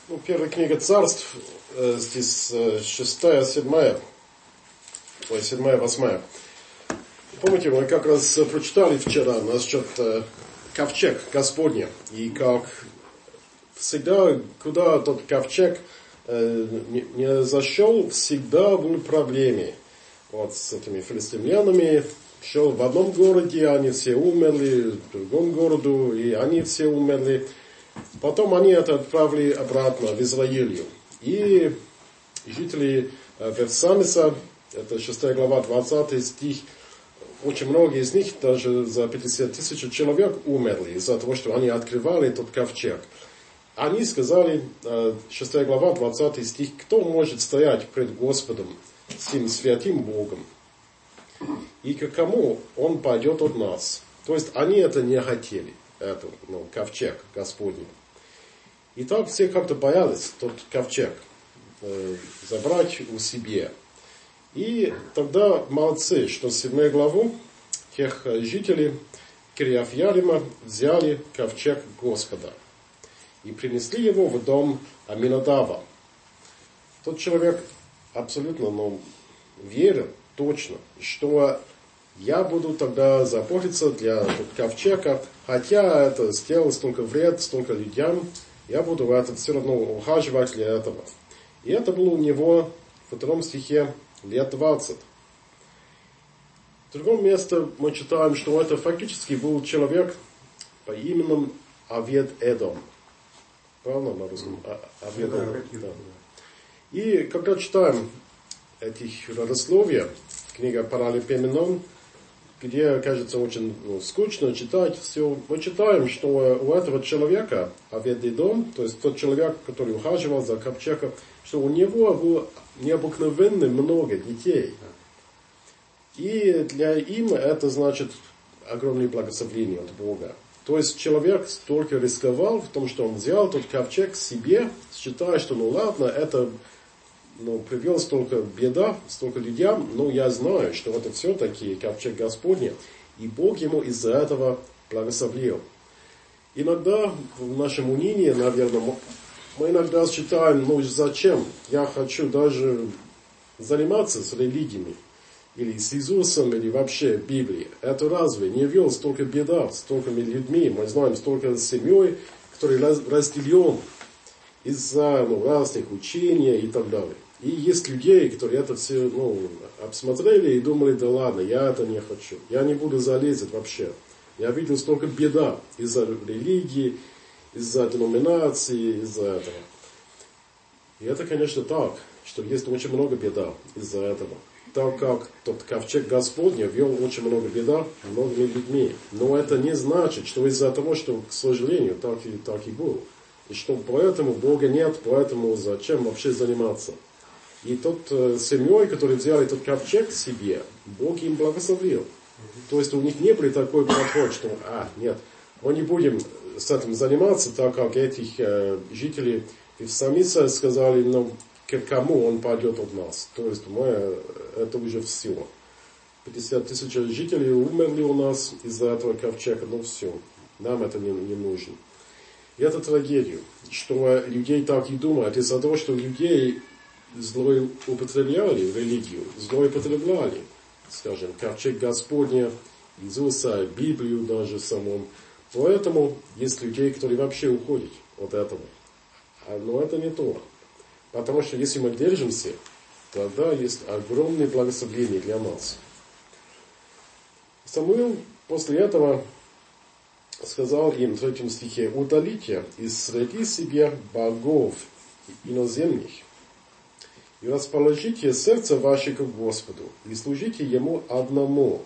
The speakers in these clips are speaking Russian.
Первая книга Царств, здесь 6, 7, 8. Помните, мы как раз прочитали вчера насчет ковчег Господня, и как всегда, куда тот ковчег не зашел, всегда были проблемы. Вот с этими филистимлянами, шел в одном городе, они все умерли, в другом городу, и они все умерли. Потом они это отправили обратно в Израиль. И жители Вевсамиса, это 6 глава, 20 стих, очень многие из них, даже за 50 тысяч человек умерли из-за того, что они открывали этот ковчег. Они сказали, 6 глава, 20 стих, кто может стоять пред Господом, сим святым Богом, и к кому он пойдет от нас. То есть они это не хотели, это, ковчег Господний. И так все как-то боялись тот ковчег забрать у себя. И тогда молодцы, что 7 главу тех жителей Кирьяф-Ярима взяли ковчег Господа и принесли его в дом Аминадава. Тот человек абсолютно верил точно, что я буду тогда заботиться для ковчега, хотя это сделало столько вред, столько людям, я буду в это все равно ухаживать для этого. И это было у него в 2 стихе лет 20. В другом месте мы читаем, что это фактически был человек по имени Овед-Эдом. Правильно на русском? Овед-Эдом. Да. И когда читаем этих родословия, книга Паралипоменон, где, кажется, очень скучно читать все, мы читаем, что у этого человека, Овед-Эдом, то есть тот человек, который ухаживал за ковчегом, что у него было необыкновенно много детей. И для им это значит огромное благословение от Бога. То есть человек столько рисковал в том, что он взял тот ковчег себе, считая, что ладно, это привел столько беда, столько людям, но я знаю, что это все-таки ковчег Господня, и Бог ему из-за этого благословил. Иногда в нашем унынии, наверное, мы иногда считаем, зачем я хочу даже заниматься с религиями, или с Иисусом, или вообще Библией. Это разве не вел столько беда, столькими людьми, мы знаем, столько семей, которые разделен из-за разных учений и так далее. И есть людей, которые это все обсмотрели и думали, да ладно, я это не хочу, я не буду залезать вообще. Я видел столько беда из-за религии, из-за деноминации, из-за этого. И это, конечно, так, что есть очень много беда из-за этого. Так как тот ковчег Господня вел очень много беда многими людьми. Но это не значит, что из-за того, что, к сожалению, так и было. И что поэтому Бога нет, поэтому зачем вообще заниматься. И тот семьей, который взял этот ковчег себе, Бог им благословил. То есть у них не был такой подход, что, нет, мы не будем с этим заниматься, так как этих жителей Вевсамиса сказали, к кому он пойдет от нас. То есть это уже все. 50 тысяч жителей умерли у нас из-за этого ковчега, все, нам это не нужно. И это трагедия, что людей так и думают, из-за того, что людей злоупотребляли религию, злоупотребляли, скажем, ковчег Господня, Иисуса, Библию даже самому. Поэтому есть людей, которые вообще уходят от этого. Но это не то. Потому что если мы держимся, тогда есть огромное благословение для нас. Самуил после этого сказал им в 3 стихе, удалите из среды себе богов иноземных, и расположите сердце ваше к Господу, и служите Ему одному.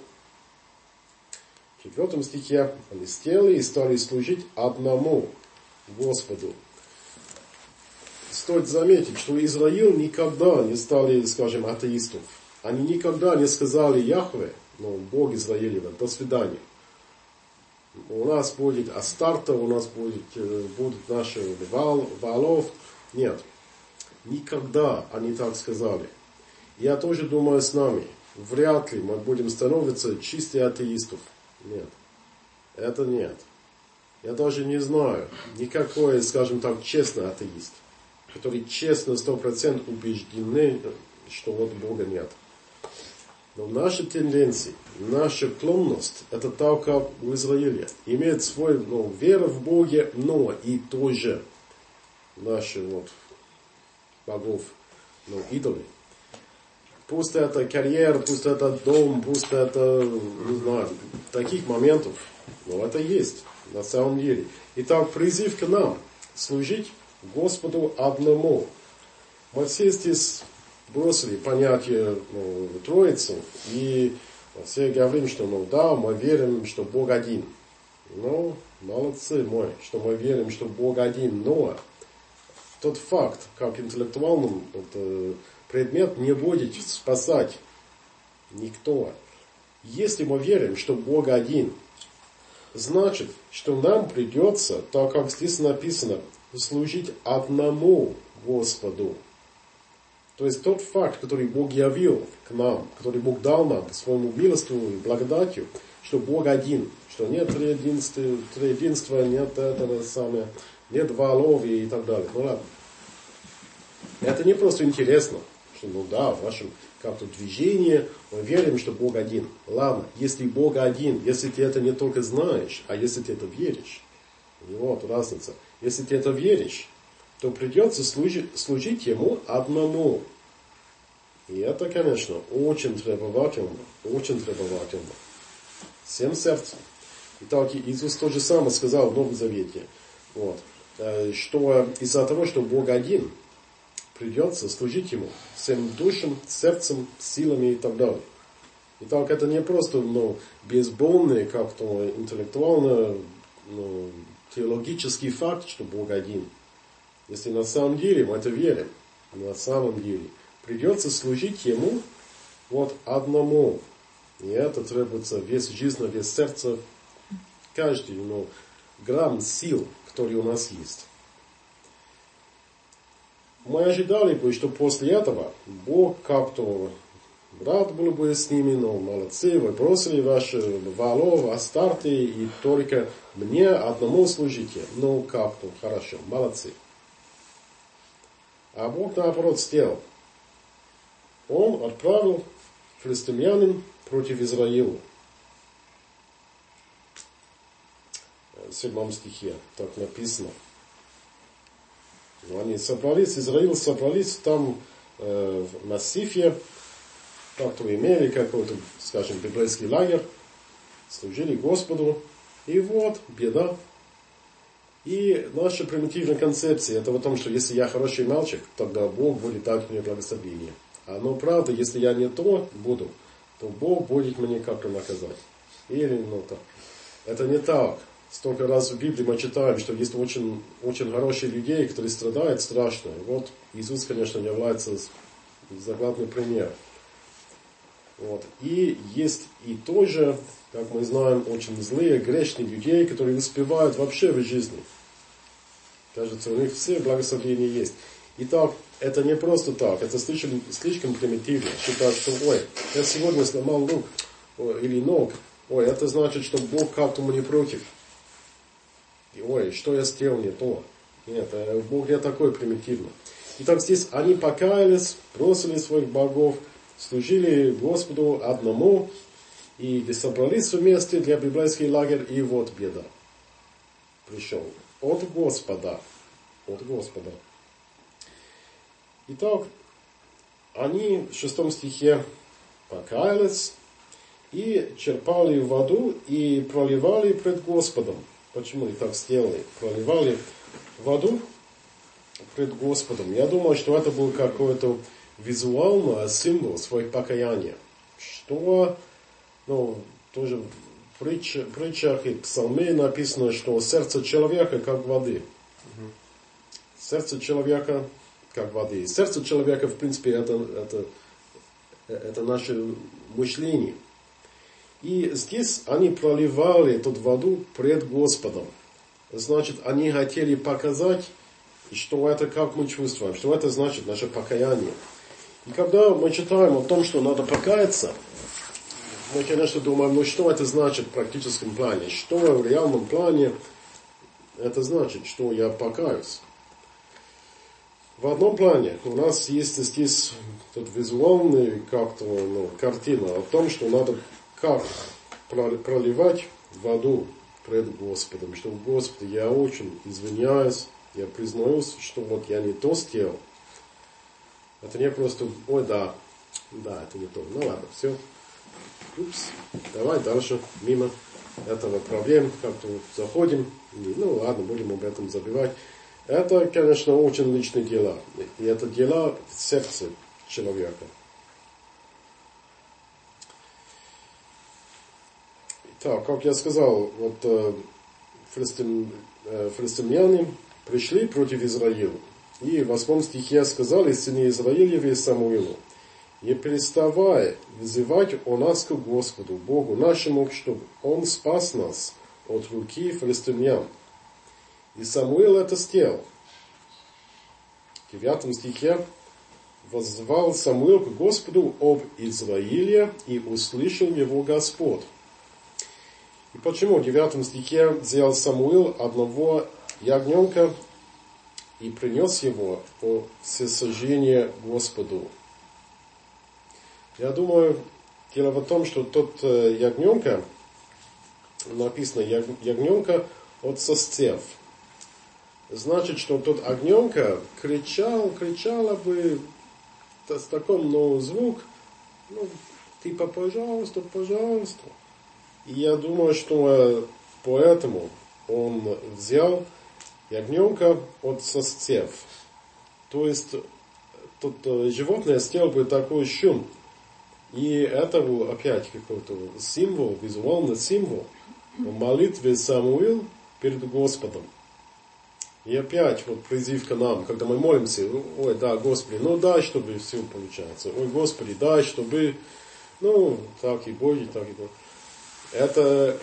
В 4 стихе они сели и стали служить одному Господу. Стоит заметить, что Израиль никогда не стали, скажем, атеистов. Они никогда не сказали Яхве, Бог Израилева, до свидания. У нас будет Астарта, у нас будут наши Ваалов. Нет. Никогда они так сказали. Я тоже думаю с нами. Вряд ли мы будем становиться чистыми атеистов. Нет. Это нет. Я даже не знаю никакой, скажем так, честный атеист. которые честно, 100% убеждены, что вот Бога нет. Но наши тенденции, наша склонность, это так, как в Израиле. Имеет свой, вера в Боге, но и тоже наши богов, идолы. Пусть это карьера, пусть это дом, пусть это, не знаю, таких моментов, но это есть на самом деле. Итак, призыв к нам служить Господу одному. Мы все здесь бросили понятие Троицы, и все говорим, что да, мы верим, что Бог один. Молодцы мы, что мы верим, что Бог один, но тот факт, как интеллектуальным предмет, не будет спасать никто. Если мы верим, что Бог один, значит, что нам придется, так как здесь написано, служить одному Господу. То есть тот факт, который Бог явил к нам, который Бог дал нам по своему милостью и благодатью, что Бог один, что нет триединства, нет этого самого, нет валов и так далее. Ладно. Это не просто интересно, что в вашем как-то движении мы верим, что Бог один. Ладно, если Бог один, если ты это не только знаешь, а если ты это веришь, вот разница. Если ты это веришь, то придется служить Ему одному. И это, конечно, очень требовательно. Всем сердцем. Итак, Иисус то же самое сказал в Новом Завете. Что из-за того, что Бог один, придется служить Ему всем душам, сердцем, силами и так далее. Итак, это не просто безболный, как-то интеллектуально, теологический факт, что Бог один. Если на самом деле мы это верим, на самом деле, придется служить Ему одному. И это требуется весь жизнь, весь сердце, каждый грамм сил, который у нас есть. Мы ожидали бы, что после этого Бог как-то рад был бы с ними, молодцы, вы бросили ваши валов, Астарты, и только мне одному служите. Как-то, хорошо, молодцы. А Бог наоборот сделал. Он отправил филистимлянин против Израиля. В 7 стихе так написано. Они собрались, Израиль собрались там на Сифе, как-то имели какой-то, скажем, библейский лагерь, служили Господу, и беда. И наша примитивная концепция, это в том, что если я хороший мальчик, тогда Бог будет дать мне благословение. Правда, если я не то буду, то Бог будет мне как-то наказать. Или так. Это не так. Столько раз в Библии мы читаем, что есть очень, очень хорошие людей, которые страдают страшно. И Иисус, конечно, является заглавный пример. И есть и тоже, как мы знаем, очень злые, грешные людей, которые успевают вообще в жизни. Кажется, у них все благословения есть. Итак, это не просто так, это слишком примитивно. Считать, что я сегодня сломал рук или ног, это значит, что Бог как-то мне против. И что я сделал не то. Нет, Бог не такой примитивный. Итак, здесь они покаялись, бросили своих богов, служили Господу одному, и собрались вместе для библейский лагерь, и беда. Пришел от Господа. Итак, они в 6 стихе покаялись, и черпали воду, и проливали пред Господом. Почему они так сделали? Проливали воду пред Господом. Я думаю, что это был какой-то визуальный символ своих покаяния. Что, тоже в притчах и псалме написано, что сердце человека как воды. Сердце человека как воды. Сердце человека, в принципе, это наше мышление. И здесь они проливали эту воду пред Господом. Значит, они хотели показать, что это, как мы чувствуем, что это значит наше покаяние. И когда мы читаем о том, что надо покаяться, мы, конечно, думаем, что это значит в практическом плане, что в реальном плане это значит, что я покаюсь. в одном плане у нас есть здесь тут визуальная как-то картина о том, что надо как проливать воду пред Господом, что Господи, я очень извиняюсь, я признаюсь, что вот я не то сделал. Это не просто, ой, да, это не то. Ну ладно, все. Упс, давай дальше, мимо этого проблем, как-то заходим. Ну ладно, будем об этом забивать. Это, конечно, очень личные дела. И это дела в сердце человека. Так, как я сказал, вот филистимляне пришли против Израиля. И в 8 стихе сказали сыны Израилеве Самуилу: не переставай вызывать о нас к Господу, Богу нашему, чтобы Он спас нас от руки филистимлян. И Самуил это сделал. В 9 стихе воззвал Самуил к Господу об Израиле, и услышал его Господь. И почему в 9 стихе взял Самуил одного ягненка и принес его по всесожжение Господу? Я думаю, дело в том, что тот ягненка, написано ягненка от состев. Значит, что тот ягненка кричала бы с таким, звук, типа, пожалуйста, пожалуйста. И я думаю, что поэтому он взял ягненка от состев. То есть, тут животное сделало бы такой шум. И это был опять какой-то символ, визуальный символ молитвы Самуил перед Господом. И опять вот призыв к нам, когда мы молимся: ой, да, Господи, дай, чтобы все получается. Ой, Господи, дай, чтобы, так и будет, так и будет. Это,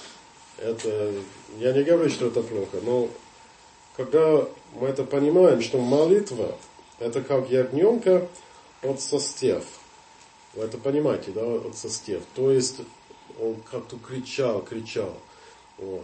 я не говорю, что это плохо, но когда мы это понимаем, что молитва, это как ягненка от состев. Вы это понимаете, да, от состев. То есть, он как-то кричал. Вот.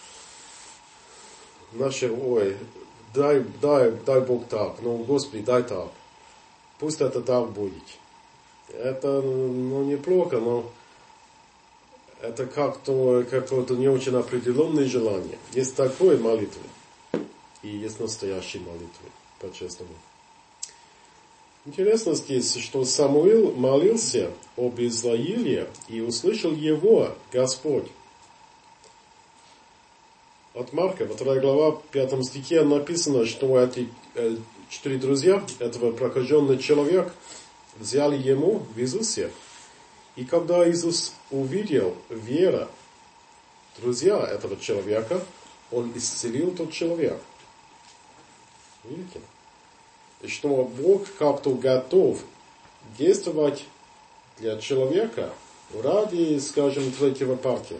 Ой, дай Бог так, Господи, дай так. Пусть это так будет. Это, неплохо, но это как-то какое-то не очень определенное желание. Есть такой молитвы, и есть настоящие молитвы, по-честному. Интересно здесь, что Самуил молился об Израиле, и услышал его Господь. От Марка, 2 глава, 5 стихе написано, что эти 4 друзья, этого прокаженного человека, взяли ему в Иисусе. И когда Иисус увидел веру друзья этого человека, он исцелил тот человек. Видите? И что Бог как-то готов действовать для человека ради, скажем, третьего партия.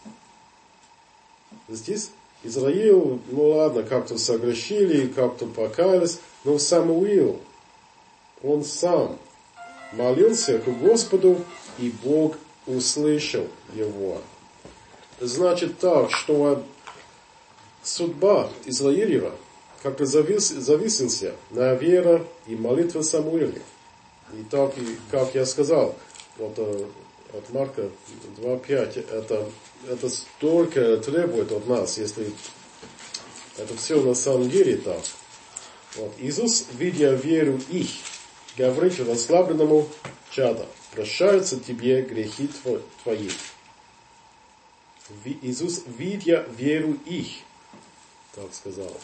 Здесь Израиль, ладно, как-то согрешили, как-то покаялись, но Самуил, он сам молился к Господу, и Бог услышал его. Значит так, что судьба Израилева как-то зависела на вере и молитве Самуила. И так, как я сказал, вот от Марка 2.5, это столько требует от нас, если это все на самом деле так. Вот. Иисус, видя веру их, говорит расслабленному чаду: прощаются тебе грехи твои. Иисус, видя веру их, так сказал.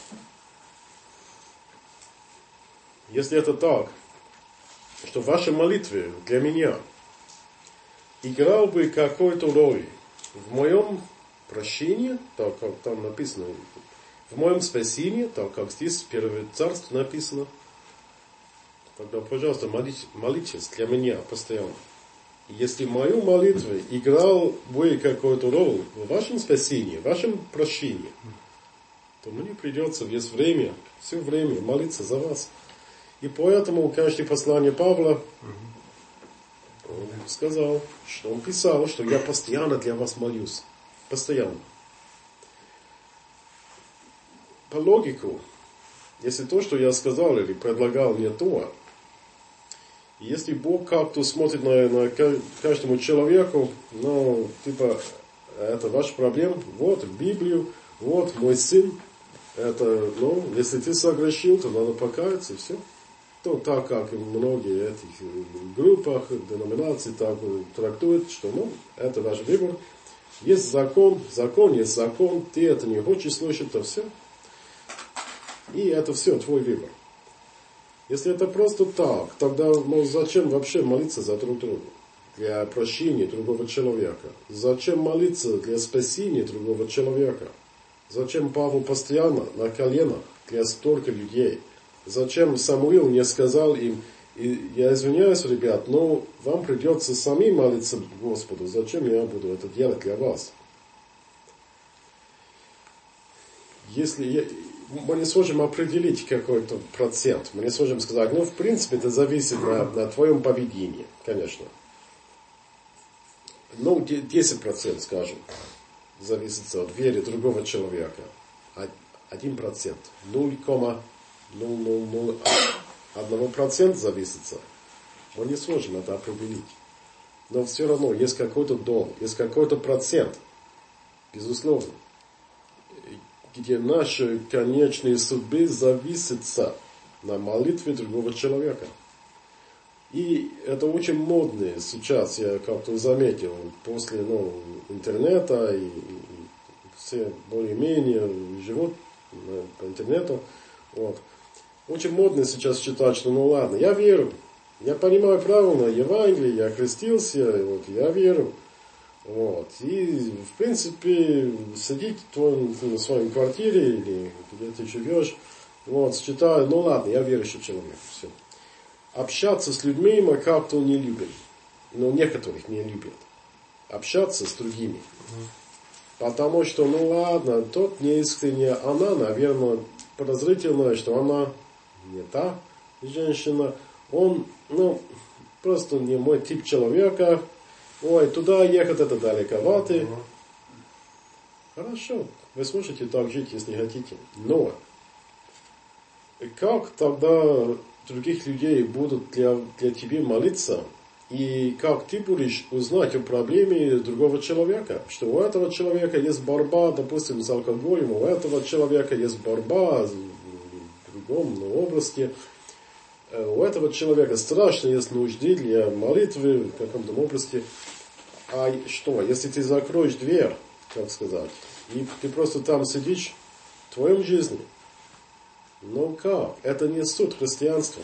Если это так, что ваша молитва для меня играл бы какую-то роль в моем прощении, так как там написано, в моем спасении, так как здесь в 1 Царстве написано, тогда, пожалуйста, молитесь для меня постоянно. Если мою молитву играл бы какую-то роль в вашем спасении, в вашем прощении, то мне придется все время молиться за вас. И поэтому, конечно, послание Павла, он сказал, что он писал, что я постоянно для вас молюсь. Постоянно. По логику, если то, что я сказал или предлагал, не то, если Бог как-то смотрит на каждому человеку, ну, типа, это ваша проблема, вот Библию, вот мой сын, это, ну, если ты согрешил, то надо покаяться, и все. То так, как и многие этих группах, деноминаций так трактуют, что, ну, это ваш выбор. Есть закон, закон есть закон, ты это не хочешь слышать, то все. И это все твой выбор. Если это просто так, тогда ну, зачем вообще молиться за друг друга? Для прощения другого человека. Зачем молиться для спасения другого человека? Зачем Павел постоянно на коленах для столько людей? Зачем Самуил не сказал им, и я извиняюсь, ребят, но вам придется самим молиться Господу. Зачем я буду это делать для вас? Если мы не сможем определить какой-то процент, мы не сможем сказать, ну, в принципе, это зависит на твоем поведении, конечно. Ну, 10%, скажем, зависит от веры другого человека. 1%, 0,001% зависит. Мы не сможем это определить. Но все равно есть какой-то дом, есть какой-то процент, безусловно, где наши конечные судьбы зависят на молитве другого человека. И это очень модно сейчас, я как-то заметил, после интернета, и все более-менее живут по интернету. Вот. Очень модно сейчас считать, что ну ладно, я верю, я понимаю правильно Евангелие, я крестился, вот, я верю. Вот. И, в принципе, сидеть в своей квартире или где ты живешь, вот, считаю, ну ладно, я верующий человек. Все. Общаться с людьми мы как-то не любим. Но некоторых не любят. Общаться с другими. Потому что, ну ладно, тот неискренне, она, наверное, подозрительная, что она не та женщина. Он, ну, просто не мой тип человека. Ой, туда ехать это далековато. Хорошо, вы сможете так жить, если хотите. Но как тогда других людей будут для тебя молиться? И как ты будешь узнать о проблеме другого человека? Что у этого человека есть борьба, допустим, с алкоголем, у этого человека есть борьба в другом области. У этого человека страшно есть нужды для молитвы в каком-то области. А что, если ты закроешь дверь, как сказать, и ты просто там сидишь в твоем жизни? Ну как? Это не суть христианства.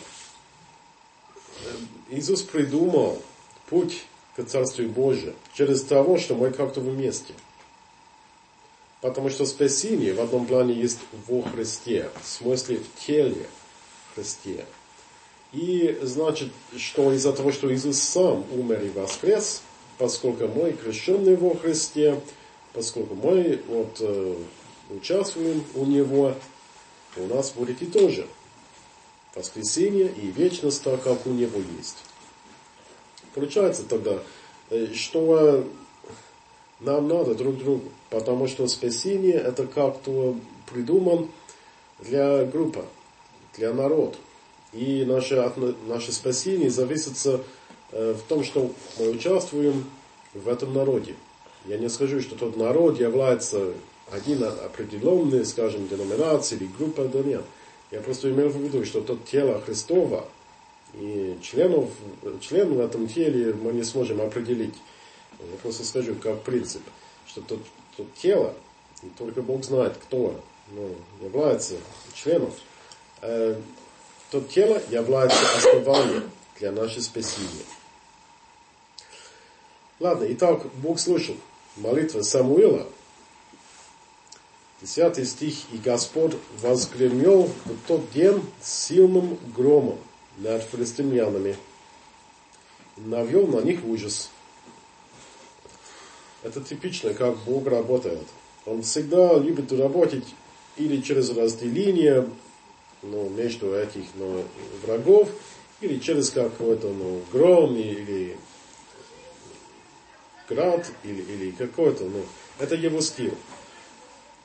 Иисус придумал путь к Царствию Божию через того, что мы как-то вместе. Потому что спасение в одном плане есть во Христе, в смысле в теле Христе. И значит, что из-за того, что Иисус сам умер и воскрес, поскольку мы крещенные во Христе, поскольку мы участвуем у Него, у нас будет и тоже воскресение и вечность, так как у Него есть. Получается тогда, что нам надо друг другу, потому что спасение это как-то придуман для группы, для народа. И наше спасение зависит в том, что мы участвуем в этом народе. Я не скажу, что тот народ является один определенный, скажем, деноминацией или группой, да нет. Я просто имел в виду, что тот тело Христова, и членов в этом теле мы не сможем определить. Я просто скажу, как принцип, что тот тело, и только Бог знает, кто является членом, тот тело является основанием для нашего спасения. Ладно, итак, Бог слышал молитву Самуила, 10 стих, «И Господь возгремел в тот день сильным громом над филистимлянами, и навел на них ужас». Это типично, как Бог работает. Он всегда любит работать или через разделение между этих врагов, или через какой-то гром, или град, или какой-то. Это его стиль.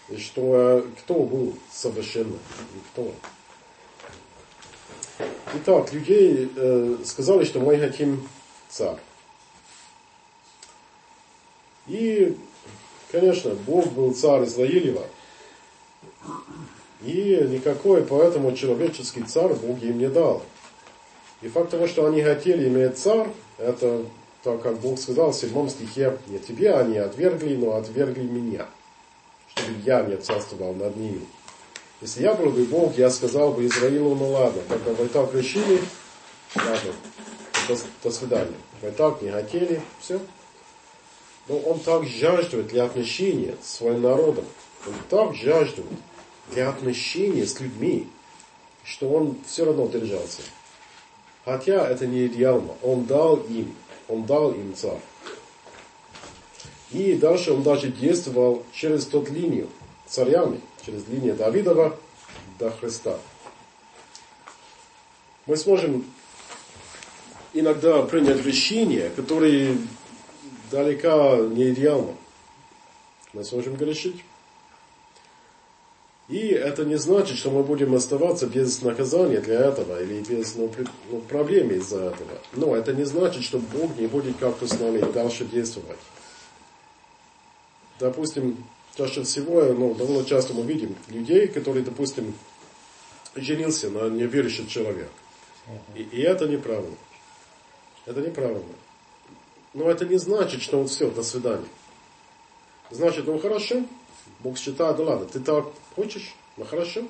И что кто был совершенным? Никто. Итак, людей сказали, что мы хотим царь. И, конечно, Бог был царь Израилева. И никакой поэтому человеческий царь Бог им не дал. И факт того, что они хотели иметь царь, это так, как Бог сказал в 7 стихе, не тебе они отвергли, но отвергли меня, чтобы я не царствовал над ними. Если я был бы Бог, я сказал бы Израилу, ну ладно, когда вы так решили, ладно, до свидания. Вы так не хотели, все. Но он так жаждет для отношения с своим народом. Он так жаждет для отношения с людьми, что он все равно держался. Хотя это не идеально. Он дал им царь. И дальше он даже действовал через тот линию царями, через линию Давидова до Христа. Мы сможем иногда принять решения, которые далеко не идеальны. Мы сможем грешить. И это не значит, что мы будем оставаться без наказания для этого или без проблем из-за этого. Но это не значит, что Бог не будет как-то с нами дальше действовать. Допустим, чаще всего, довольно часто мы видим людей, которые, допустим, женился на неверующем человеке. И это неправильно. Это неправильно. Но это не значит, что все, до свидания. Значит, хорошо. Бог считает, ладно, ты так хочешь, хорошо.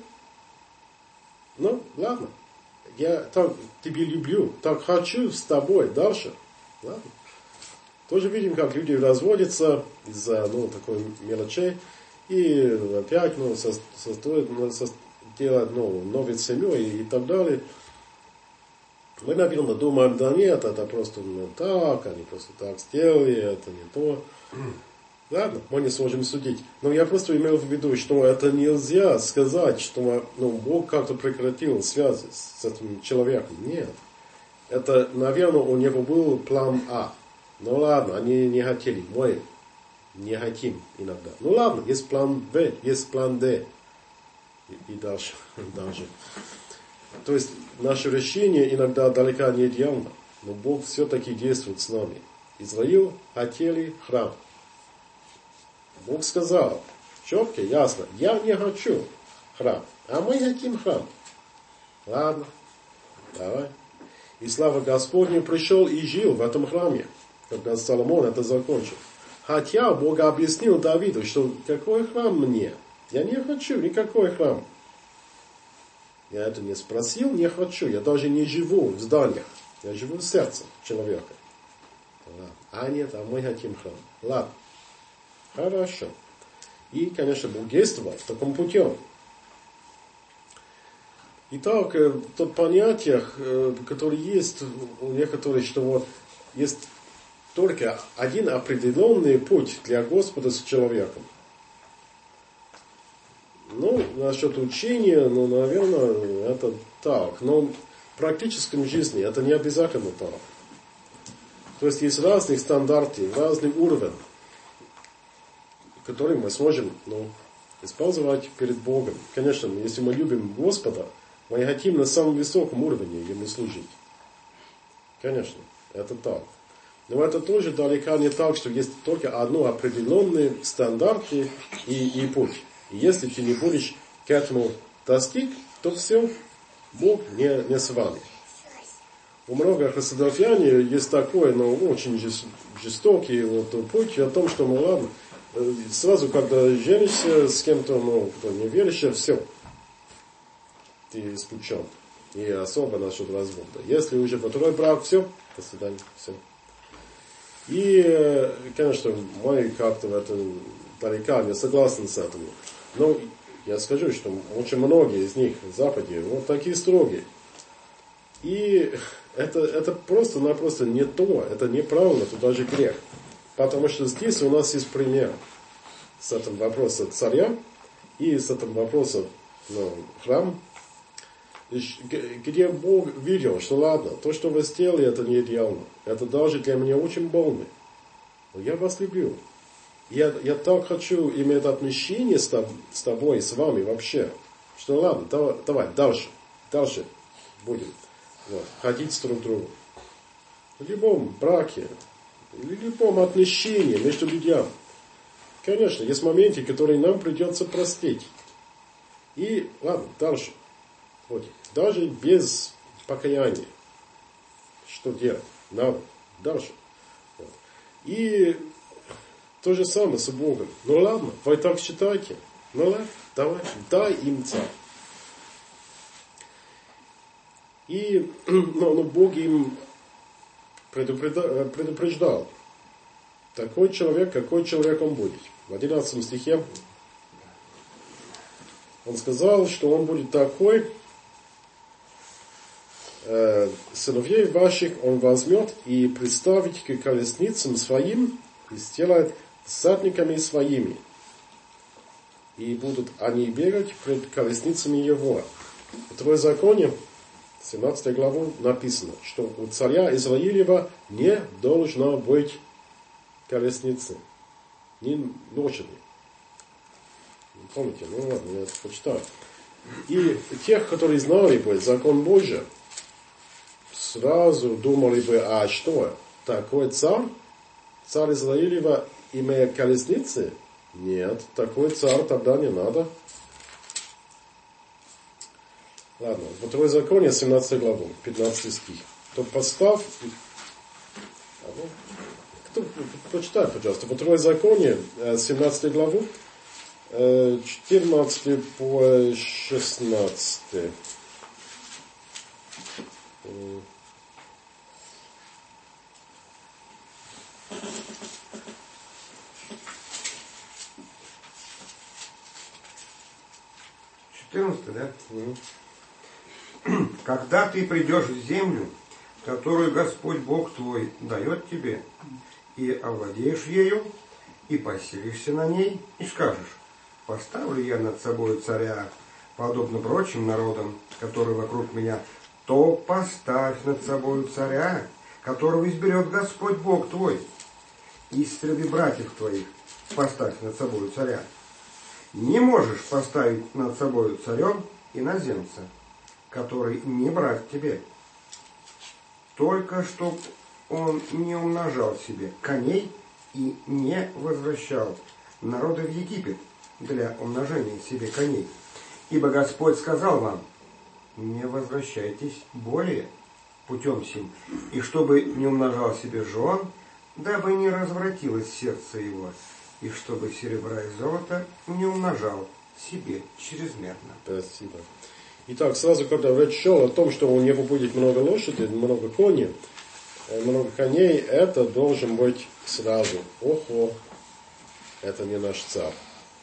Ладно. Я так тебя люблю, так хочу с тобой дальше. Ладно. Тоже видим, как люди разводятся из-за такой мелочей. И опять делать новую семью и так далее. Мы, наверное, думаем, да нет, это просто так, они просто так сделали, это не то. Ладно, мы не сможем судить. Но я просто имел в виду, что это нельзя сказать, что Бог как-то прекратил связи с этим человеком. Нет. Это, наверное, у него был план А. Ладно, они не хотели. Мы не хотим иногда. Ладно, есть план Б, есть план Д. И дальше. То есть, наше решение иногда далеко не идеально. Но Бог все-таки действует с нами. Израиль хотели храм. Бог сказал, четко, ясно, я не хочу храм, а мы хотим храм. Ладно, давай. И слава Господню пришел и жил в этом храме, когда Соломон это закончил. Хотя Бог объяснил Давиду, что какой храм мне? Я не хочу никакой храм. Я это не спросил, не хочу. Я даже не живу в зданиях. Я живу в сердце человека. Ладно. А нет, а мы хотим храм. Ладно. Хорошо. И, конечно, Бог действовал в таком путем. Итак, тот понятие, которое есть у некоторых, что есть только один определенный путь для Господа с человеком. Насчет учения, наверное, это так. Но в практической жизни это не обязательно так. То есть есть разные стандарты, разный уровень, который мы сможем использовать перед Богом. Конечно, если мы любим Господа, мы хотим на самом высоком уровне Ему служить. Конечно, это так. Но это тоже далеко не так, что есть только одно определенный стандарт и путь. И если ты не будешь к этому достиг, то все, Бог не с вами. У многих христиан есть такой, очень жестокий путь о том, что, ладно, сразу, когда женишься с кем-то, кто не верующий, все, ты исключен. И особо насчет развода. Если уже второй брак, все, до свидания, все. И, конечно, мы как-то в этом далеко не согласны с этим. Но я скажу, что очень многие из них в Западе такие строгие. И это просто-напросто не то, это неправильно, это даже грех. Потому что здесь у нас есть пример с этим вопросом царя и с этим вопросом храм, где Бог видел, что ладно, то, что вы сделали, это не идеально. Это даже для меня очень больно. Но я вас люблю. Я так хочу иметь отношения с тобой, с вами вообще. Что ладно, давай, дальше будем ходить друг к другу. В любом браке, в любом отношении между людьми. Конечно, есть моменты, которые нам придется простить. И ладно, дальше. Даже без покаяния. Что делать? Надо. Дальше. И то же самое с Богом. Ну ладно, вы так считаете. Ну ладно, давай, дай им царь. И но Бог им предупреждал. Такой человек, какой человек он будет. В 11 стихе он сказал, что он будет такой, сыновей ваших он возьмет и представит к колесницам своим и сделает всадниками своими. И будут они бегать пред колесницами его. В Второзаконии, 17 главу, написано, что у царя Израилева не должно быть колесницы, ни лошади. Помните, ну ладно, я это почитаю. И тех, которые знали бы закон Божий, сразу думали бы, а что, такой царь Израилева, имея колесницы? Нет, такой царь тогда не надо. Ладно, во Второзаконие, 17 главу, 15 стих. То поставь, почитай, пожалуйста, во Второзаконие, 17 главу, 14 по 16. Да? Когда ты придешь в землю, которую Господь Бог твой дает тебе, и овладеешь ею, и поселишься на ней, и скажешь: поставлю я над собой царя, подобно прочим народам, которые вокруг меня, то поставь над собой царя, которого изберет Господь Бог твой. Из среды братьев твоих поставь над собой царя. Не можешь поставить над собой царем иноземца, который не брат тебе. Только чтоб он не умножал себе коней и не возвращал народы в Египет для умножения себе коней. Ибо Господь сказал вам: не возвращайтесь более путем сим, и чтобы не умножал себе жен, дабы не развратилось сердце его, и чтобы серебра и золото не умножал себе чрезмерно. Спасибо. Итак, сразу, когда речь шла о том, что у него будет много лошадей, много коней, это должен быть сразу: ого, это не наш царь.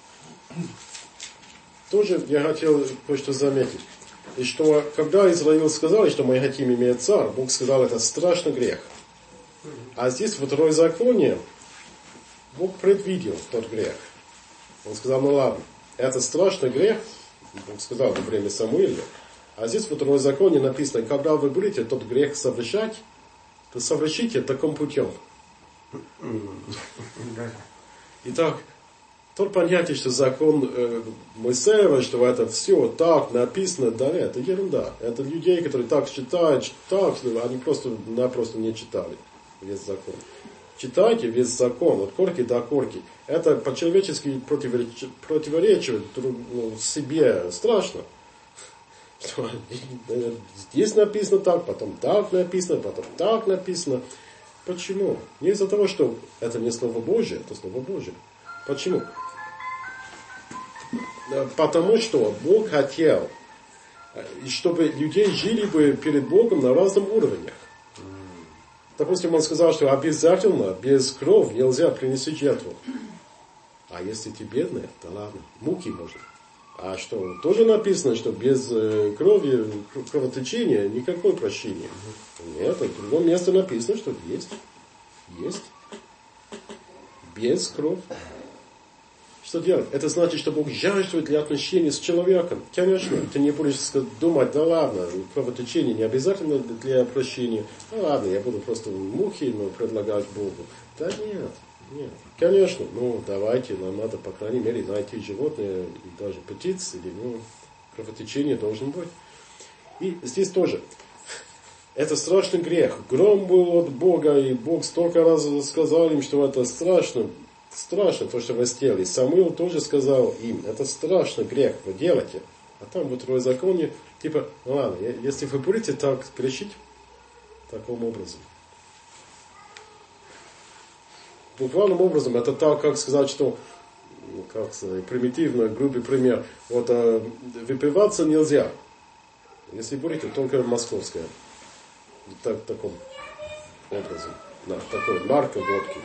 Тоже я хотел кое-что заметить. И что, когда Израиль сказали, что мы хотим иметь царь, Бог сказал, это страшный грех. А здесь, во Второзаконии, Бог предвидел тот грех. Он сказал: ну ладно, это страшный грех, Бог сказал во время Самуила. А здесь во Второзаконии написано: когда вы будете тот грех совершать, то совершите таким путем. Итак, то понятие, что закон Моисеева, что это все так написано, да, это ерунда. Это людей, которые так считают, так, они просто-напросто не читали весь закон. Читайте весь закон, от корки до корки. Это по-человечески противоречивает себе страшно. Здесь написано так, потом так написано, потом так написано. Почему? Не из-за того, что это не Слово Божие, это Слово Божие. Почему? Потому что Бог хотел, чтобы людей жили бы перед Богом на разных уровнях. Допустим, он сказал, что обязательно без крови нельзя принести жертву. А если ты бедный, то ладно, муки можно. А что, тоже написано, что без крови, кровотечения никакое прощение? Нет, в другом месте написано, что есть. Есть. Без крови. Что делать? Это значит, что Бог жаждет для отношений с человеком. Конечно, ты не будешь думать: да ладно, кровотечение не обязательно для прощения. Да ладно, я буду просто мухи предлагать Богу. Да нет. Нет. Конечно, давайте, нам надо, по крайней мере, найти животное и даже птиц, или, кровотечение должно быть. И здесь тоже. Это страшный грех. Гром был от Бога, и Бог столько раз сказал им, что это страшно. Страшно то, что вы сделали. Самуил тоже сказал им, это страшный грех, вы делаете. А там во Второзаконии, ладно, если вы будете так грешить, таким образом. Буквальным образом, это так, как сказать, что, примитивно, грубый пример, выпиваться нельзя. Если будете, только московское. Таком образом. Такой марка водки.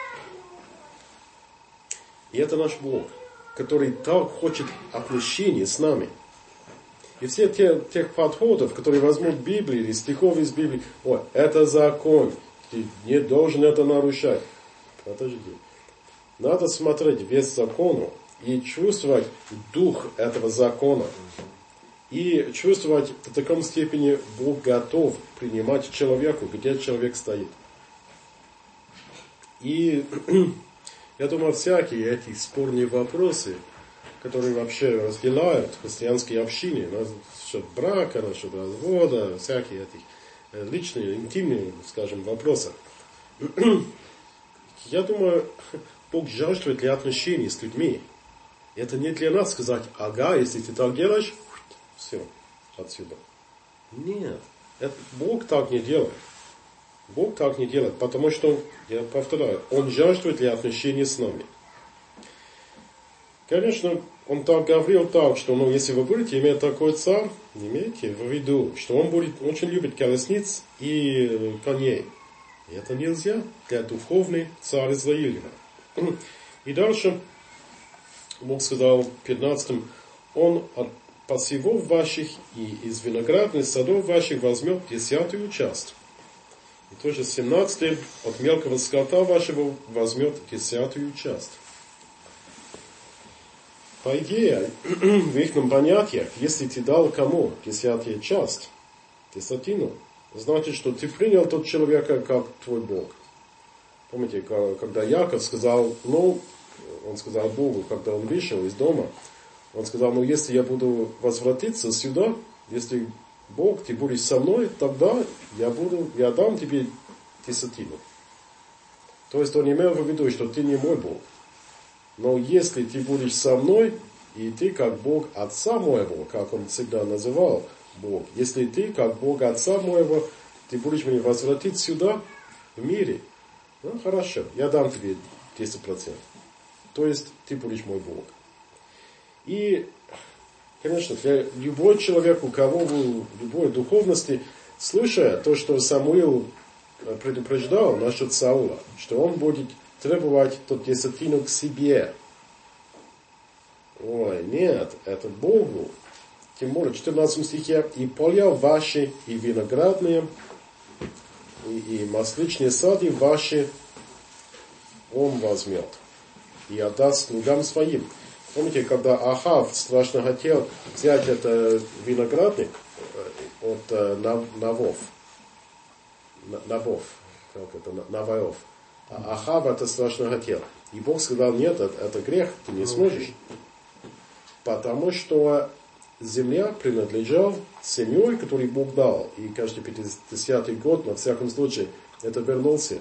И это наш Бог, который так хочет отношений с нами. И все тех подходов, которые возьмут Библию или стихов из Библии, это закон, ты не должен это нарушать. Подожди. Надо смотреть весь закон и чувствовать дух этого закона. И чувствовать в таком степени Бог готов принимать человеку, где человек стоит. И я думаю, всякие эти спорные вопросы, которые вообще разделяют христианские общины, насчет брака, насчет развода, всякие эти личные, интимные, скажем, вопросы. Я думаю, Бог жаждет для отношений с людьми. Это не для нас сказать, ага, если ты так делаешь, все, отсюда. Нет, Бог так не делает. Бог так не делает, потому что, я повторяю, Он жаждет для отношений с нами. Конечно, Он так говорил так, что если вы будете иметь такой царь, имейте в виду, что он будет очень любить колесниц и коней. И это нельзя для духовный царь Израиля. И дальше Бог сказал в 15-м, Он от посевов ваших и из виноградных садов ваших возьмет 10-ю часть. И тоже 17-й, от мелкого скота вашего возьмет 10-ю часть. По идее, в их понятиях, если ты дал кому 10-ю часть, десятину, значит, что ты принял тот человека как твой Бог. Помните, когда Яков сказал, он сказал Богу, когда он вышел из дома, он сказал, если я буду возвратиться сюда, если Бог, ты будешь со мной, тогда я дам тебе десятину. То есть он имел в виду, что ты не мой Бог. Но если ты будешь со мной, и ты как Бог Отца моего, как он всегда называл Бог, если ты как Бог Отца моего, ты будешь мне возвратить сюда, в мире, хорошо, я дам тебе 10%. То есть ты будешь мой Бог. И, конечно, для любого человека, у кого в любой духовности, слушая то, что Самуил предупреждал насчет Саула, что он будет требовать тот десятину к себе. Нет, это Богу. Тем более, в 14 стихе, и поля ваши, и виноградные, и масличные сады ваши он возьмет, и отдаст слугам своим. Помните, когда Ахав страшно хотел взять этот виноградник от Навов, Наваев. А Ахав это страшно хотел. И Бог сказал, нет, это грех, ты не сможешь. Потому что земля принадлежала семье, которую Бог дал. И каждый 50-й год, на всяком случае, это вернулся.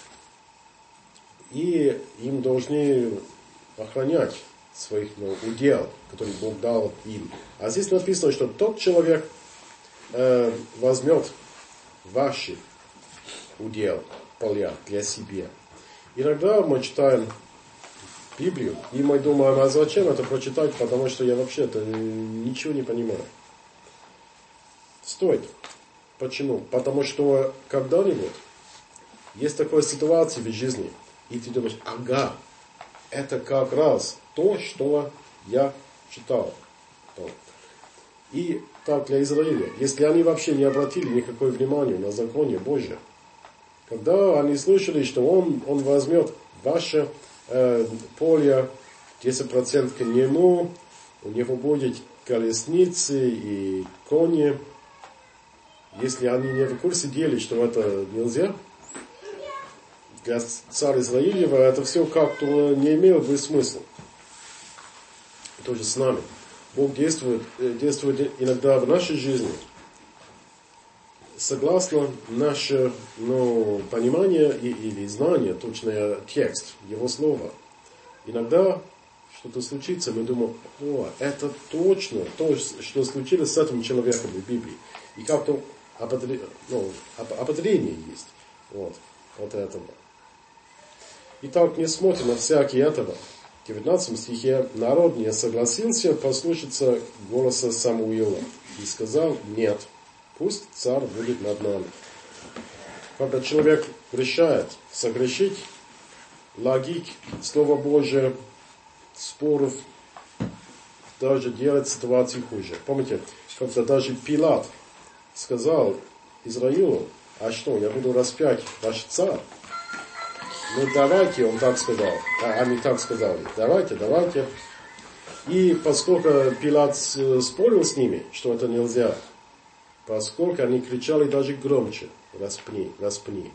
И им должны охранять своих удел, который Бог дал им. А здесь написано, что тот человек возьмет ваши удел, поля для себя. Иногда мы читаем Библию, и мы думаем, а зачем это прочитать, потому что я вообще-то ничего не понимаю. Стоит. Почему? Потому что когда-нибудь есть такая ситуация в жизни, и ты думаешь, ага, это как раз то, что я читал. И так для Израиля. Если они вообще не обратили никакое внимание на законе Божье, когда они слышали, что он возьмет ваше поле, 10% к нему, у него будет колесницы и кони. Если они не в курсе дела, что это нельзя, для царя Израилева это все как-то не имело бы смысла. Тоже с нами. Бог действует иногда в нашей жизни согласно наше понимание или знание, точный текст, Его Слова. Иногда что-то случится, мы думаем, это точно то, что случилось с этим человеком в Библии. И как-то ободрение есть от этого. Итак, несмотря на всякие этого, в 19 стихе народ не согласился послушаться голоса Самуила и сказал: нет, пусть царь будет над нами. Когда человек решает согрешить, логик, Слово Божие, споров даже делает ситуацию хуже. Помните, когда даже Пилат сказал Израилу: а что, я буду распять ваш царь? Ну давайте, он так сказал. Они так сказали. Давайте. И поскольку Пилат спорил с ними, что это нельзя, поскольку они кричали даже громче: распни.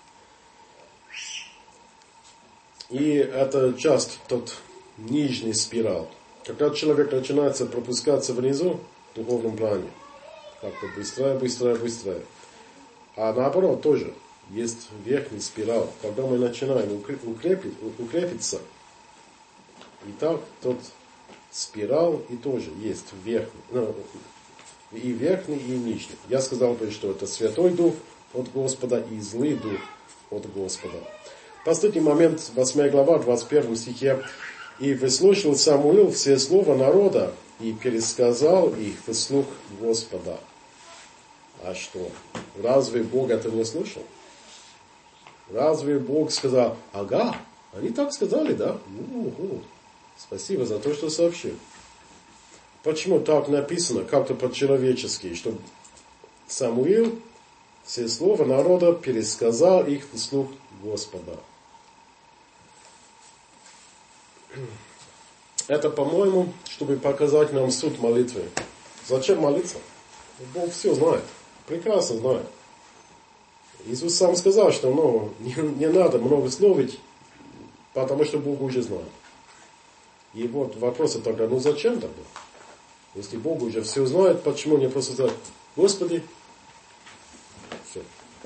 И это часто тот нижний спираль. Когда человек начинается пропускаться внизу, в духовном плане, как-то быстрее. А наоборот тоже есть верхний спираль. Когда мы начинаем укрепиться, и так тот спираль и тоже есть верхний. И верхний, и нижний. Я сказал бы, что это Святой Дух от Господа и злый Дух от Господа. Последний момент, 8 глава, 21 стихе. «И выслушал Самуил все слова народа, и пересказал их вслух Господа». А что? Разве Бог это не слышал? Разве Бог сказал: ага, они так сказали, да? Спасибо за то, что сообщил. Почему так написано, как-то по-человечески, что Самуил все слова народа пересказал их вслух Господа? Это, по-моему, чтобы показать нам суть молитвы. Зачем молиться? Бог все знает, прекрасно знает. Иисус сам сказал, что не надо много словить, потому что Бог уже знает. И вот вопрос тогда, зачем тогда? Если Бог уже все знает, почему не просто сказать: Господи, все.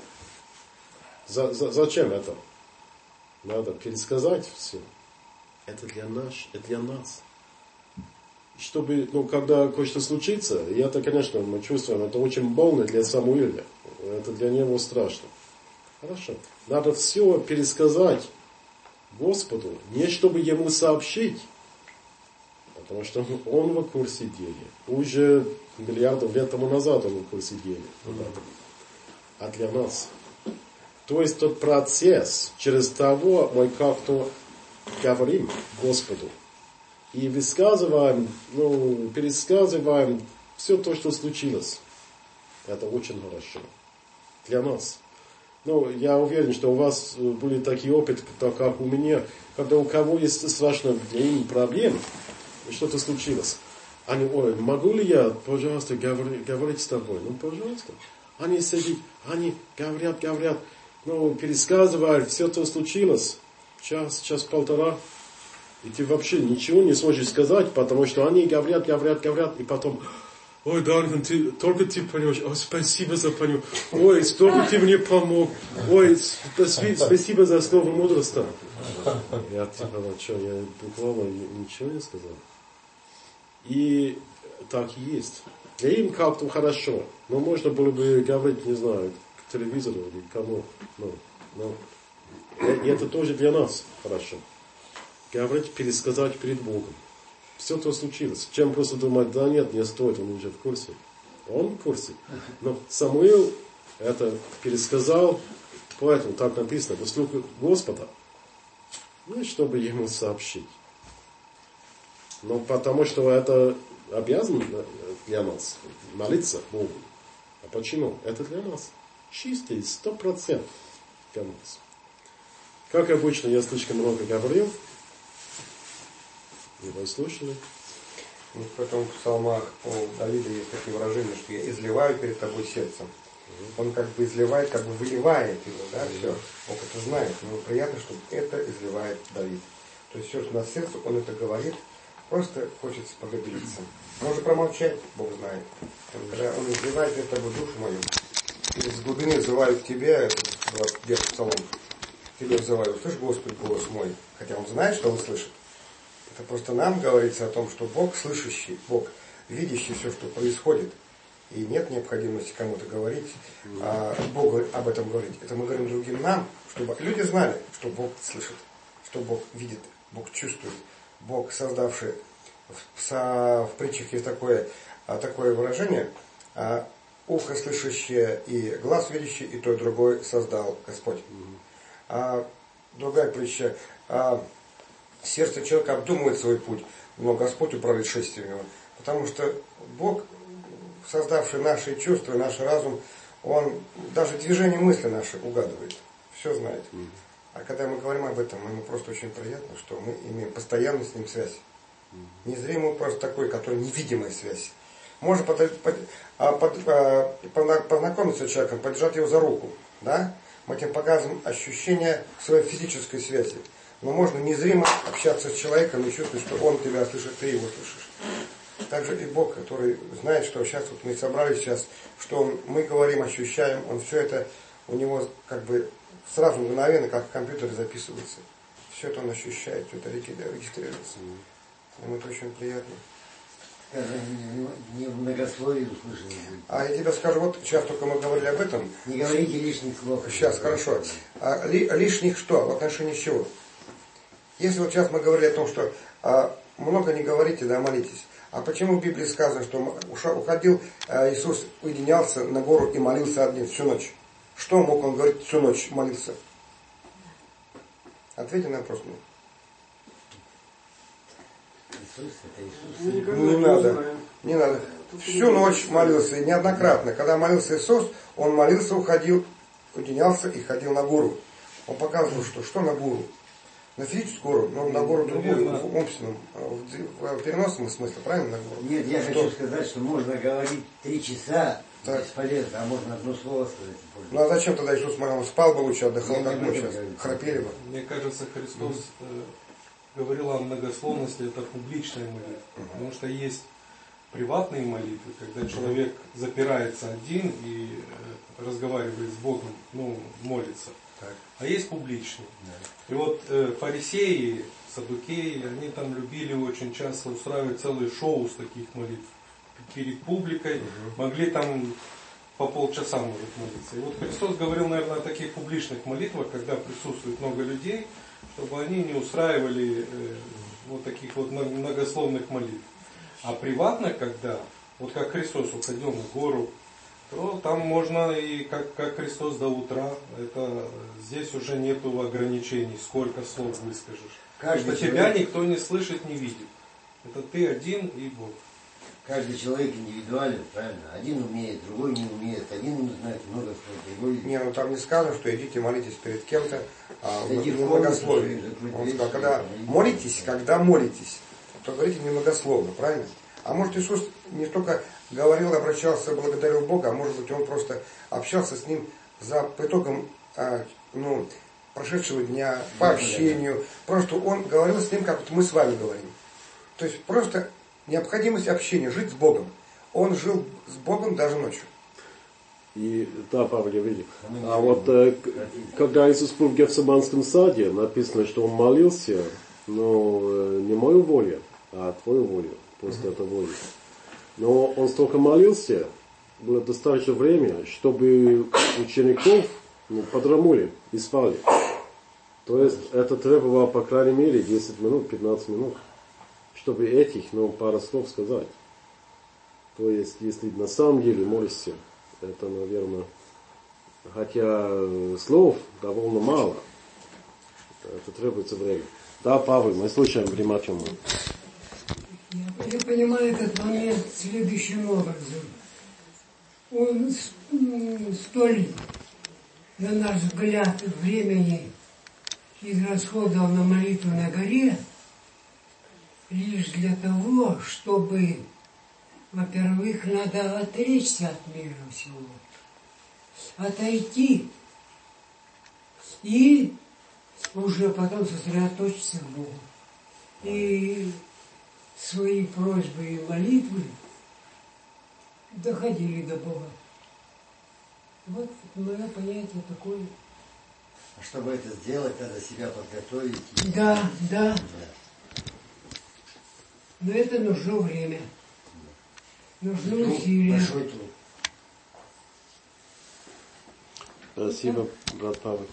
Зачем это? Надо пересказать все. Это для нас. Чтобы, когда кое-что случится, и это, конечно, мы чувствуем, это очень больно для Самуила. Это для него страшно. Хорошо. Надо все пересказать Господу, не чтобы ему сообщить, потому что он в курсе дела. Уже миллиардов лет тому назад он в курсе дела. А для нас. То есть тот процесс, через того мы как-то говорим Господу. И высказываем, пересказываем все то, что случилось. Это очень хорошо. Для нас. Я уверен, что у вас были такие опыты, как у меня, когда у кого есть страшно для них проблем, что-то случилось. Они: могу ли я, пожалуйста, говорить с тобой? Пожалуйста. Они сидят, они говорят, пересказывают все, что случилось. Час-полтора. И ты вообще ничего не сможешь сказать, потому что они говорят, и потом: ой, Данкан, только ты понимаешь, спасибо за понимание, ой, столько ты мне помог, ой, спасибо за слово мудрости. Я я буквально ничего не сказал. И так и есть. И им как-то хорошо, но можно было бы говорить, не знаю, к телевизору или кому, и это тоже для нас хорошо. Говорить, пересказать перед Богом. Все то случилось. Чем просто думать: да нет, не стоит, он уже в курсе. Он в курсе. Но Самуил это пересказал, поэтому так написано, вслух Господа, чтобы ему сообщить. Но потому что это обязан для нас молиться Богу. А почему? Это для нас. Чистый, 100% для нас. Как обычно, я слишком много говорил. Вы слушали? Потом в псалмах у Давида есть такие выражения, что я изливаю перед тобой сердцем. Он как бы изливает, как бы выливает его, да, все. Бог это знает, ему приятно, что это изливает Давид. То есть все, что на сердце, он это говорит, просто хочется поговориться. Можно промолчать, Бог знает. Когда он изливает это в душу мою, из глубины взываю к тебе, это 29 псалом, тебе взываю, услышь, Господи, голос мой. Хотя он знает, что он слышит. Это просто нам говорится о том, что Бог слышащий, Бог видящий все, что происходит. И нет необходимости кому-то говорить, Богу об этом говорить. Это мы говорим другим нам, чтобы люди знали, что Бог слышит, что Бог видит, Бог чувствует. Бог, создавший, в притчах есть такое выражение, ухо слышащее и глаз видящий, и то и другое создал Господь. Другая притча, сердце человека обдумывает свой путь, но Господь управляет шествием его. Потому что Бог, создавший наши чувства, наш разум, Он даже движение мысли наши угадывает, все знает. А когда мы говорим об этом, ему просто очень приятно, что мы имеем постоянную с ним связь. Незримую просто такой, который невидимая связь. Можно познакомиться с человеком, подержать его за руку, да? Мы этим показываем ощущение своей физической связи. Но можно незримо общаться с человеком и чувствовать, что он тебя слышит, ты его слышишь. Также и Бог, который знает, что сейчас вот мы собрались сейчас, что мы говорим, ощущаем, он все это у него как бы сразу мгновенно, как в компьютере записывается. Все это он ощущает, все это регистрируется. Ему это очень приятно. Не в многословии услышали. А я тебе скажу, вот сейчас только мы говорили об этом. Не говорите лишних слов. Сейчас, хорошо. Лишних что? В отношении чего? Если вот сейчас мы говорили о том, что много не говорите, да, молитесь. А почему в Библии сказано, что уходил Иисус, уединялся на гору и молился один всю ночь? Что мог он говорить всю ночь молиться? Ответьте на вопрос. Иисус, это Иисус. Не надо. Всю ночь молился, и неоднократно. Когда молился Иисус, он молился, уходил, уединялся и ходил на гору. Он показывал, что на гору. На физическую гору, но на гору другую, в умственном, в переносном смысле, правильно? На гору? Нет, я хочу сказать, что можно говорить 3 часа, бесполезно, а можно одно слово сказать. Ну а зачем тогда Иисус спал бы лучше, отдыхал, как мы сейчас, храпели бы? Мне кажется, Христос говорил о многословности, это публичная молитва. Потому что есть приватные молитвы, когда человек запирается один и разговаривает с Богом, молится. Так. А есть публичные. И вот фарисеи, саддукеи, они там любили очень часто устраивать целые шоу с таких молитв. Перед публикой могли там по полчаса, может, молиться. И вот Христос говорил, наверное, о таких публичных молитвах, когда присутствует много людей, чтобы они не устраивали вот таких вот многословных молитв. А приватно, когда, вот как Христос уходил на гору, то там можно и как Христос до утра, это здесь уже нету ограничений, сколько слов выскажешь. Потому что тебя никто не слышит, не видит. Это ты один и Бог. Каждый человек индивидуален, правильно? Один умеет, другой не умеет, один знает много слов, другой... Не, там не сказано, что идите молитесь перед кем-то, не многословие. Он сказал, когда молитесь, то говорите немногословно, правильно? А может Иисус не только говорил, обращался, благодарил Бога, а может быть он просто общался с ним по итогам прошедшего дня, по общению. Просто он говорил с ним, как вот мы с вами говорим. То есть просто необходимость общения, жить с Богом. Он жил с Богом даже ночью. И да, Павел, я видел. А вот когда Иисус был в Гефсиманском саде, написано, что он молился, но не мою волю, а твою волю, после этой воли. Но он столько молился, было достаточно времени, чтобы учеников подрамули и спали. То есть это требовало, по крайней мере, 10 минут, 15 минут, чтобы этих, пару слов сказать. То есть, если на самом деле молишься, это, наверное, хотя слов довольно мало, это требуется время. Да, Павел, мы слушаем внимательно. Я понимаю этот момент следующим образом. Он столь, на наш взгляд, времени израсходовал на молитву на горе, лишь для того, чтобы, во-первых, надо отречься от мира всего. отойти и уже потом сосредоточиться в Богу. И свои просьбы и молитвы доходили до Бога. Вот мое понятие такое. А чтобы это сделать, надо себя подготовить. Да. Но это нужно время. Нужны усилия. Большой труд. Спасибо, брат Павел.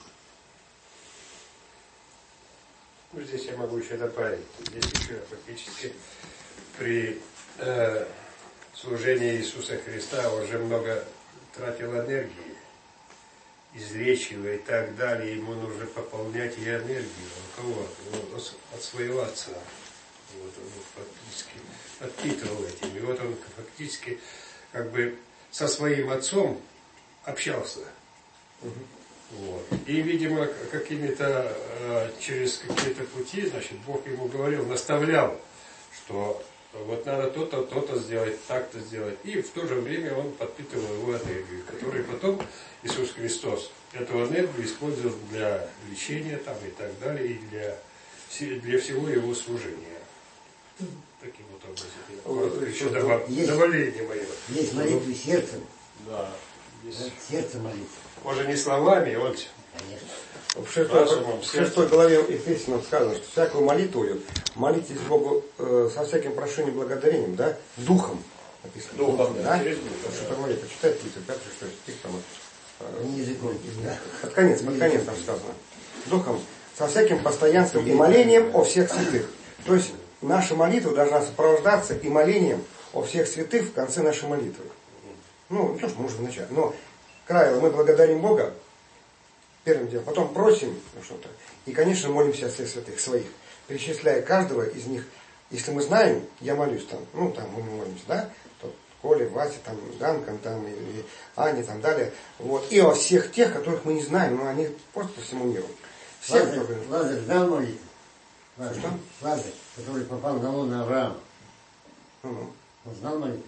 Ну, здесь я могу еще добавить. Здесь еще фактически при служении Иисуса Христа он же много тратил энергии, излечивая и так далее. Ему нужно пополнять и энергию. У кого? От своего отца. Вот он фактически подпитывал этим. И вот он фактически как бы со своим отцом общался. Вот. И, видимо, какими-то через какие-то пути, значит, Бог ему говорил, наставлял, что вот надо то-то, то-то сделать, так-то сделать. И в то же время он подпитывал его энергию, которую потом Иисус Христос эту энергию использовал для лечения там, и так далее, и для всего его служения. Таким вот образом. Еще добавление мое. Есть молитвы сердцем. Да. Сердцем молитвы. Может, не словами, он... Конечно. В 6 главе Ефесянам сказано, что всякую молитву молитесь Богу со всяким прошением и благодарением, да? Духом. Написано. Духом, да. Через дух. Что-то вроде почитайте, 35-6 стих там. Не языком. Да. Под конец там сказано. Духом со всяким постоянством и молением о всех святых. То есть наша молитва должна сопровождаться и молением о всех святых в конце нашей молитвы. Ну, не то, что можно начать, но правило, мы благодарим Бога первым делом, потом просим что-то, и, конечно, молимся о всех святых своих, перечисляя каждого из них. Если мы знаем, я молюсь там, ну, там мы молимся, да, то Коля, Вася, там, Данкан, там, и Аня, там, далее, вот, и о всех тех, которых мы не знаем, но они просто по всему миру. Все, Лазарь знал молитву? Что? Лазарь, который попал на лоно Авраама. Он знал молитву?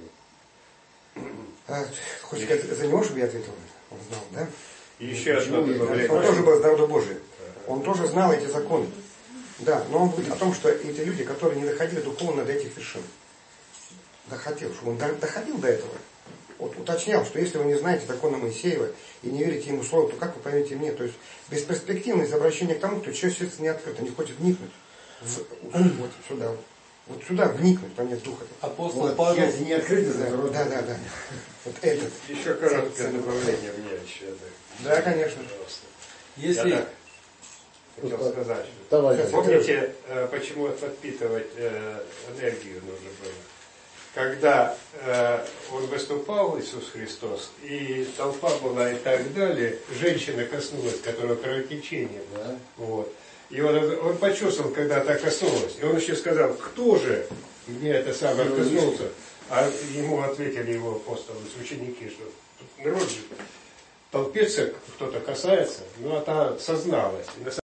Хочешь сказать, за него, чтобы я ответил? Он знал, да? И еще одно добавление. Он тоже был из народа Божия. Он тоже знал эти законы. Да, но он говорит о том, что эти люди, которые не доходили духовно до этих вершин, доходил, что он доходил до этого. Вот уточнял, что если вы не знаете закона Моисеева и не верите ему слову, то как вы поймете мне? То есть бесперспективность обращения к тому, кто чье сердце не открыто, не хочет вникнуть вот сюда. Вот сюда вникнуть, там нет духа. Апостол Вот, Павел... сердце не открыто, Да. Вот этот. Еще короткое добавление мне еще. Да, конечно. Если... Я так хотел сказать. Давай. Помните, почему подпитывать энергию нужно было? Когда он выступал, Иисус Христос, и толпа была и так далее, женщина коснулась, которая кровотечение было. Вот. И он почувствовал, когда так коснулась. И он еще сказал, кто же мне это самое коснулся? А ему ответили его апостолы, ученики, что народ же толпится, кто-то касается, но она созналась.